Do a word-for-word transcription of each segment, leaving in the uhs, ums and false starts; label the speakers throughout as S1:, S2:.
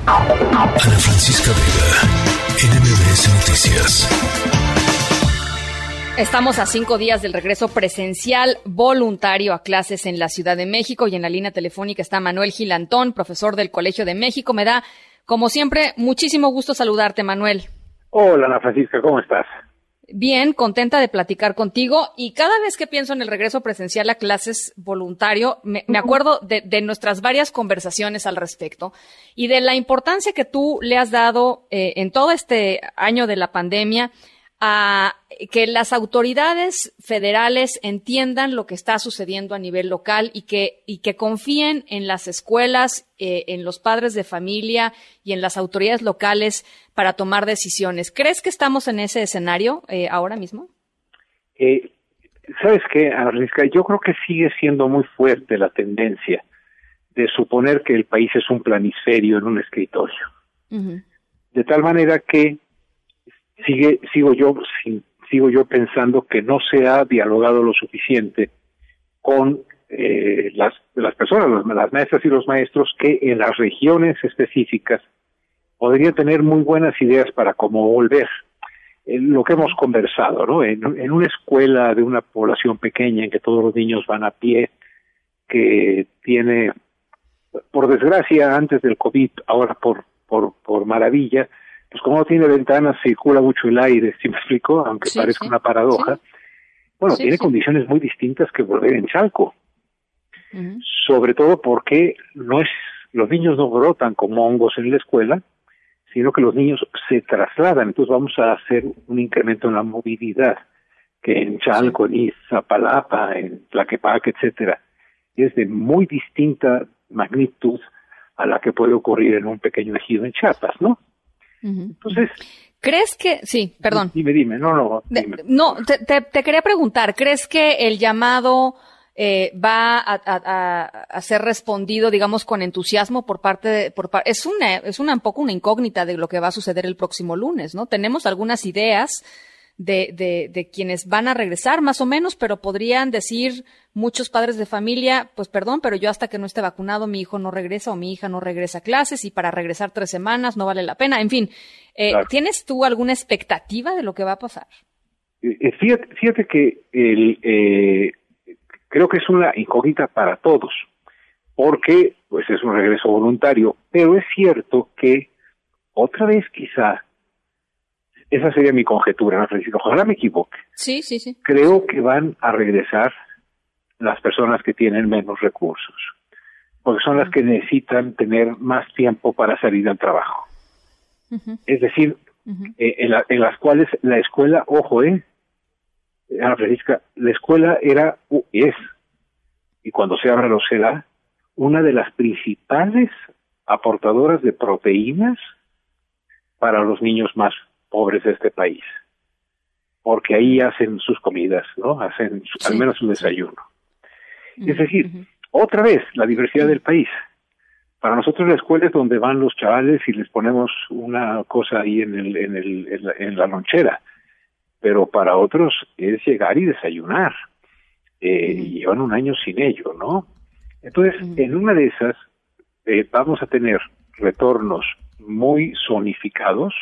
S1: Ana Francisca Vega, N M B S Noticias.
S2: Estamos a cinco días del regreso presencial voluntario a clases en la Ciudad de México y en la línea telefónica está Manuel Gilantón, profesor del Colegio de México. Me da, como siempre, muchísimo gusto saludarte, Manuel.
S3: Hola, Ana Francisca, ¿cómo estás?
S2: Bien, contenta de platicar contigo y cada vez que pienso en el regreso presencial a clases voluntario, me, me acuerdo de, de nuestras varias conversaciones al respecto y de la importancia que tú le has dado eh, en todo este año de la pandemia a que las autoridades federales entiendan lo que está sucediendo a nivel local y que y que confíen en las escuelas, eh, en los padres de familia y en las autoridades locales para tomar decisiones. ¿Crees que estamos en ese escenario eh, ahora mismo?
S3: Eh, ¿Sabes qué, Ana Francisca? Yo creo que sigue siendo muy fuerte la tendencia de suponer que el país es un planisferio en un escritorio. Uh-huh. De tal manera que Sigue, sigo yo sigo yo pensando que no se ha dialogado lo suficiente con eh, las las personas, las, las maestras y los maestros que en las regiones específicas podrían tener muy buenas ideas para cómo volver. Eh, lo que hemos conversado, ¿no? En, en una escuela de una población pequeña en que todos los niños van a pie, que tiene, por desgracia, antes del COVID, ahora por por por maravilla, pues como no tiene ventanas, circula mucho el aire, ¿sí me explico? Aunque sí, parezca sí, una paradoja. Sí. Bueno, sí, tiene sí. condiciones muy distintas que volver en Chalco. Uh-huh. Sobre todo porque no es, los niños no brotan como hongos en la escuela, sino que los niños se trasladan. Entonces vamos a hacer un incremento en la movilidad, que en Chalco, sí. en Iztapalapa, en Tlaquepaque, etcétera, es de muy distinta magnitud a la que puede ocurrir en un pequeño ejido en Chiapas, ¿no? Entonces,
S2: ¿crees que, sí, perdón?
S3: Dime, dime, no, no. Dime.
S2: De, no, te, te, te quería preguntar, ¿crees que el llamado eh, va a, a, a ser respondido, digamos, con entusiasmo por parte de, por es una, es una un poco una incógnita de lo que va a suceder el próximo lunes, ¿no? Tenemos algunas ideas de, de, de quienes van a regresar, más o menos, pero podrían decir muchos padres de familia, pues perdón, pero yo hasta que no esté vacunado mi hijo no regresa o mi hija no regresa a clases y para regresar tres semanas no vale la pena. En fin, eh, claro. ¿Tienes tú alguna expectativa de lo que va a pasar?
S3: Eh, fíjate, fíjate que el, eh, creo que es una incógnita para todos, porque pues es un regreso voluntario, pero es cierto que otra vez quizá, esa sería mi conjetura, Ana Francisca, ojalá me equivoque.
S2: Sí, sí, sí.
S3: Creo que van a regresar las personas que tienen menos recursos, porque son uh-huh. las que necesitan tener más tiempo para salir al trabajo. Uh-huh. Es decir, uh-huh. eh, en, la, en las cuales la escuela, ojo, eh, Ana Francisca, la escuela era, uh, es, y cuando se abra lo será, una de las principales aportadoras de proteínas para los niños más pobres de este país, porque ahí hacen sus comidas, ¿no? Hacen su, sí, al menos su desayuno. Sí. Es decir, uh-huh. otra vez, la diversidad uh-huh. del país. Para nosotros la escuela es donde van los chavales y les ponemos una cosa ahí en el, en el, en la, en la lonchera, pero para otros es llegar y desayunar, eh, uh-huh. y llevan un año sin ello, ¿no? Entonces, uh-huh. en una de esas eh, vamos a tener retornos muy zonificados.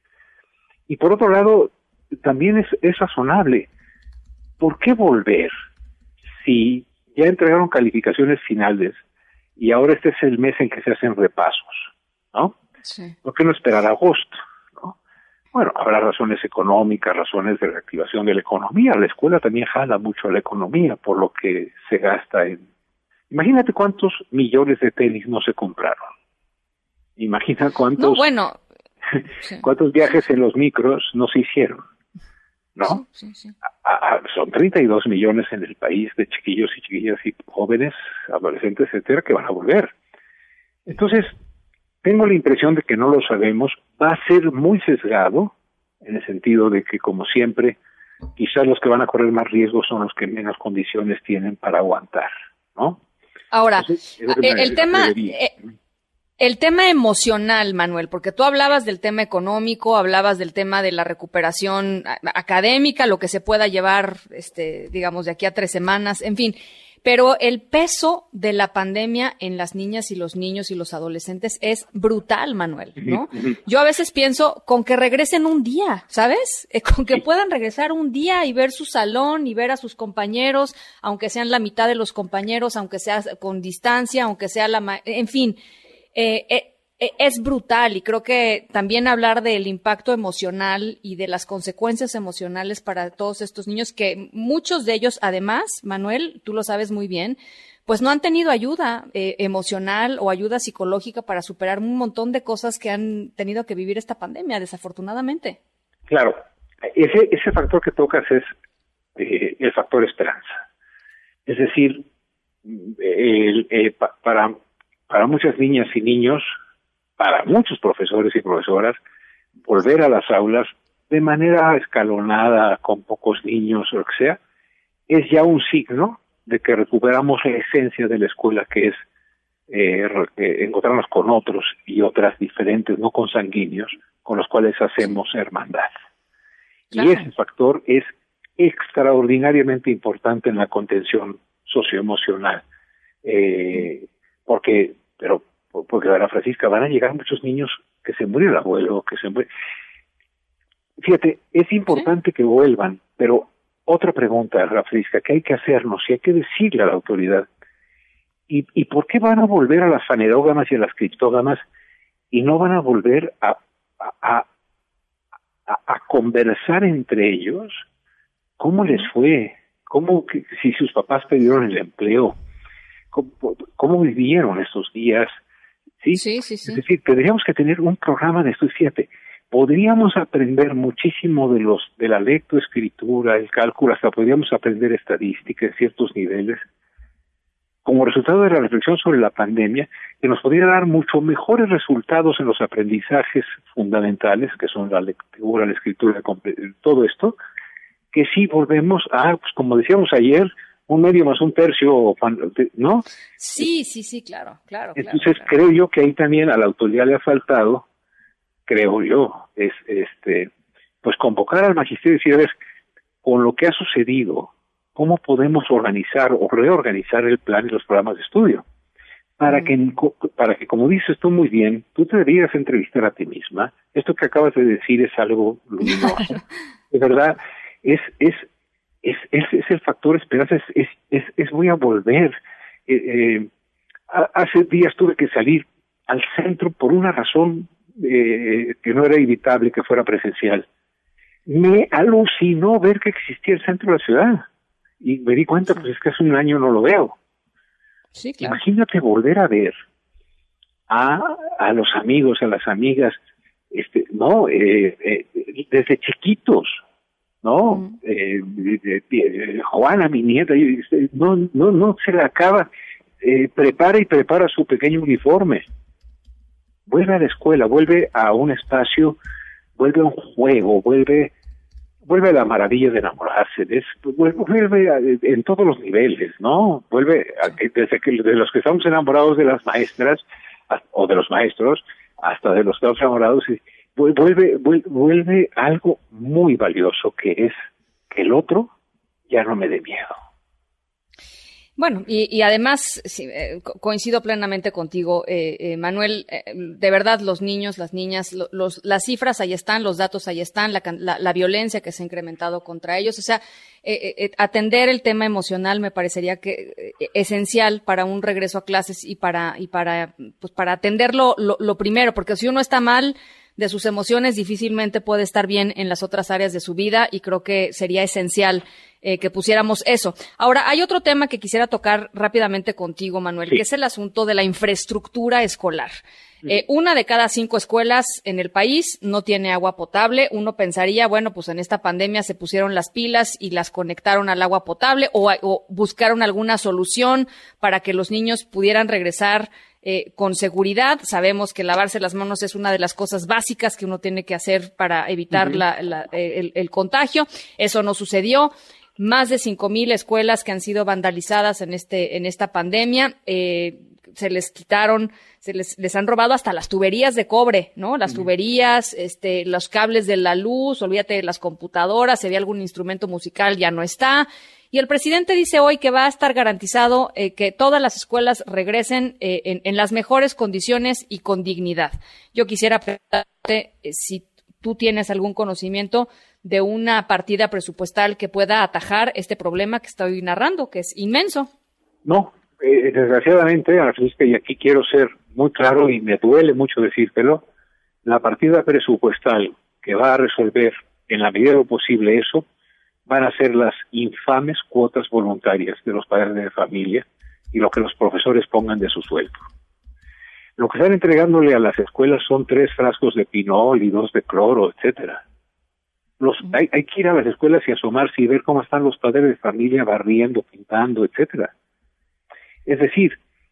S3: Y por otro lado, también es, es razonable. ¿Por qué volver si ya entregaron calificaciones finales y ahora este es el mes en que se hacen repasos, ¿no? Sí. ¿Por qué no esperar a agosto, ¿no? Bueno, habrá razones económicas, razones de reactivación de la economía. La escuela también jala mucho a la economía por lo que se gasta en... Imagínate cuántos millones de tenis no se compraron. Imagina cuántos...
S2: No, bueno... Sí.
S3: ¿Cuántos viajes en los micros no se hicieron? ¿No?
S2: Sí, sí, sí.
S3: A, a, son treinta y dos millones en el país de chiquillos y chiquillas y jóvenes, adolescentes, etcétera, que van a volver. Entonces, tengo la impresión de que no lo sabemos. Va a ser muy sesgado, en el sentido de que, como siempre, quizás los que van a correr más riesgo son los que menos condiciones tienen para aguantar, ¿no?
S2: Ahora, Entonces, el, el tema... Eh... El tema emocional, Manuel, porque tú hablabas del tema económico, hablabas del tema de la recuperación académica, lo que se pueda llevar, este, digamos, de aquí a tres semanas, en fin. pero el peso de la pandemia en las niñas y los niños y los adolescentes es brutal, Manuel, ¿no? Yo a veces pienso con que regresen un día, ¿sabes? Eh, con que puedan regresar un día y ver su salón y ver a sus compañeros, aunque sean la mitad de los compañeros, aunque sea con distancia, aunque sea la... Ma- en fin, eh, eh, es brutal, y creo que también hablar del impacto emocional y de las consecuencias emocionales para todos estos niños, que muchos de ellos, además, Manuel, tú lo sabes muy bien, pues no han tenido ayuda eh, emocional o ayuda psicológica para superar un montón de cosas que han tenido que vivir esta pandemia, desafortunadamente.
S3: Claro, ese, ese factor que tocas es eh, el factor esperanza. Es decir, el, eh, pa, para, para muchas niñas y niños, para muchos profesores y profesoras, volver a las aulas de manera escalonada, con pocos niños o lo que sea, es ya un signo de que recuperamos la esencia de la escuela, que es eh, encontrarnos con otros y otras diferentes, no consanguíneos, con los cuales hacemos hermandad. Claro. Y ese factor es extraordinariamente importante en la contención socioemocional, eh, porque, pero porque Ana Francisca, van a llegar muchos niños que se murió el abuelo, que se muere. Fíjate, es importante ¿Sí? que vuelvan, pero otra pregunta, Ana Francisca, que hay que hacernos y hay que decirle a la autoridad, ¿y, y por qué van a volver a las fanerógamas y a las criptógamas y no van a volver a, a, a, a, a conversar entre ellos? ¿Cómo les fue? ¿Cómo que, si sus papás perdieron el empleo? ¿Cómo, cómo vivieron estos días? ¿Sí?
S2: Sí, sí, sí.
S3: Es decir, tendríamos que tener un programa de esto. Fíjate, podríamos aprender muchísimo de los de la lectoescritura, el cálculo, hasta podríamos aprender estadística en ciertos niveles, como resultado de la reflexión sobre la pandemia, que nos podría dar mucho mejores resultados en los aprendizajes fundamentales, que son la lectura, la escritura, todo esto, que si volvemos a, pues como decíamos ayer, un medio más un tercio, ¿no?
S2: Sí, sí, sí, claro, claro.
S3: Entonces
S2: claro, claro.
S3: creo yo que ahí también a la autoridad le ha faltado, creo yo, es este, pues convocar al magisterio y decir, a ver, con lo que ha sucedido, ¿cómo podemos organizar o reorganizar el plan y los programas de estudio? Para mm. que, para que, como dices tú muy bien, tú te deberías entrevistar a ti misma. Esto que acabas de decir es algo luminoso. De verdad, es, es, Es, es, es el factor esperanza, es, es, es, es voy a volver. Eh, eh, hace días tuve que salir al centro por una razón eh, que no era evitable que fuera presencial. Me alucinó ver que existía el centro de la ciudad y me di cuenta, sí. pues es que hace un año no lo veo.
S2: Sí, claro.
S3: Imagínate volver a ver a, a los amigos, a las amigas, este, no, eh, eh, desde chiquitos. No, mm. eh, de, de, de, Juana, mi nieta, no, no, no se le acaba, eh, prepara y prepara su pequeño uniforme, vuelve a la escuela, vuelve a un espacio, vuelve a un juego, vuelve, vuelve a la maravilla de enamorarse, es, vuelve, vuelve a, en todos los niveles, ¿no? Vuelve a, desde que de los que estamos enamorados de las maestras o de los maestros, hasta de los que estamos enamorados. Vuelve, vuelve, vuelve algo muy valioso, que es que el otro ya no me dé miedo.
S2: Bueno, y, y además sí, eh, coincido plenamente contigo, eh, eh, Manuel. Eh, de verdad, los niños, las niñas, lo, los, las cifras ahí están, los datos ahí están, la, la, la violencia que se ha incrementado contra ellos. O sea, eh, eh, atender el tema emocional me parecería que eh, esencial para un regreso a clases y para y para pues para atenderlo lo, lo primero, porque si uno está mal de sus emociones, difícilmente puede estar bien en las otras áreas de su vida, y creo que sería esencial eh, que pusiéramos eso. Ahora, hay otro tema que quisiera tocar rápidamente contigo, Manuel, sí. que es el asunto de la infraestructura escolar. Sí. Eh, una de cada cinco escuelas en el país no tiene agua potable. Uno pensaría, bueno, pues en esta pandemia se pusieron las pilas y las conectaron al agua potable, o, o buscaron alguna solución para que los niños pudieran regresar Eh, con seguridad. Sabemos que lavarse las manos es una de las cosas básicas que uno tiene que hacer para evitar uh-huh. la, la, el, el contagio. Eso no sucedió. Más de cinco mil escuelas que han sido vandalizadas en este en esta pandemia. Eh, se les quitaron, se les, les han robado hasta las tuberías de cobre, ¿no? Las uh-huh. tuberías, este, los cables de la luz, olvídate de las computadoras, si había algún instrumento musical ya no está. Y el presidente dice hoy que va a estar garantizado eh, que todas las escuelas regresen eh, en, en las mejores condiciones y con dignidad. Yo quisiera preguntarte eh, si tú tienes algún conocimiento de una partida presupuestal que pueda atajar este problema que estoy narrando, que es inmenso.
S3: No, eh, desgraciadamente, Ana Francisca, y aquí quiero ser muy claro y me duele mucho decírtelo, la partida presupuestal que va a resolver en la medida de lo posible eso, van a ser las infames cuotas voluntarias de los padres de familia y lo que los profesores pongan de su sueldo. Lo que están entregándole a las escuelas son tres frascos de pinol y dos de cloro, etcétera. Los, hay, hay que ir a las escuelas y asomarse y ver cómo están los padres de familia barriendo, pintando, etcétera. Es decir,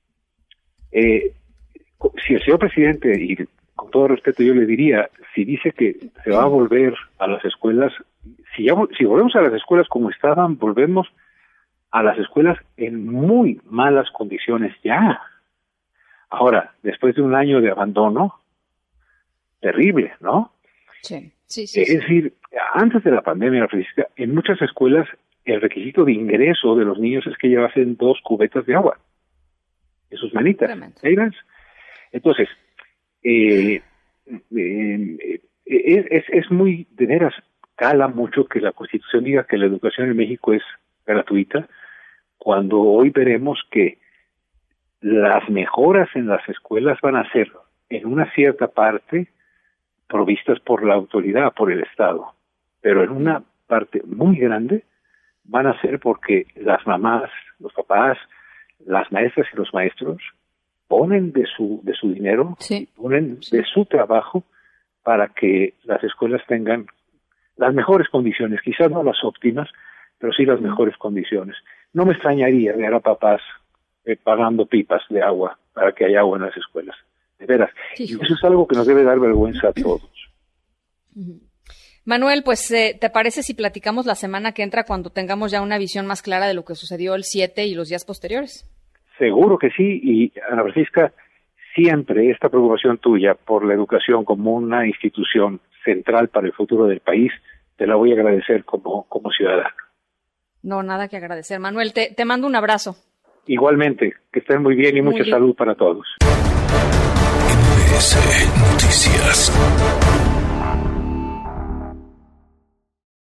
S3: eh, si el señor presidente, y con todo respeto yo le diría, si dice que se va a volver a las escuelas, si, ya, si volvemos a las escuelas como estaban, volvemos a las escuelas en muy malas condiciones ya. Ahora, después de un año de abandono, terrible, ¿no?
S2: Sí, sí, sí.
S3: Es
S2: sí.
S3: decir, antes de la pandemia, en muchas escuelas el requisito de ingreso de los niños es que llevasen dos cubetas de agua en sus manitas. Entonces, eh, eh, es, es, es muy, de veras, cala mucho que la Constitución diga que la educación en México es gratuita, cuando hoy veremos que las mejoras en las escuelas van a ser, en una cierta parte, provistas por la autoridad, por el Estado, pero en una parte muy grande van a ser porque las mamás, los papás, las maestras y los maestros ponen de su de su dinero,
S2: sí.
S3: ponen
S2: sí.
S3: de su trabajo para que las escuelas tengan las mejores condiciones, quizás no las óptimas, pero sí las mejores condiciones. No me extrañaría ver a papás eh, pagando pipas de agua para que haya agua en las escuelas. De veras. Sí, y eso es algo que nos debe dar vergüenza a todos.
S2: Manuel, pues, eh, ¿te parece si platicamos la semana que entra cuando tengamos ya una visión más clara de lo que sucedió el siete y los días posteriores?
S3: Seguro que sí, y Ana Francisca, siempre esta preocupación tuya por la educación como una institución central para el futuro del país, te la voy a agradecer como, como ciudadano.
S2: No, nada que agradecer. Manuel, te, te mando un abrazo.
S3: Igualmente, que estén muy bien y muy mucha bien. Salud para todos.
S1: M B S Noticias.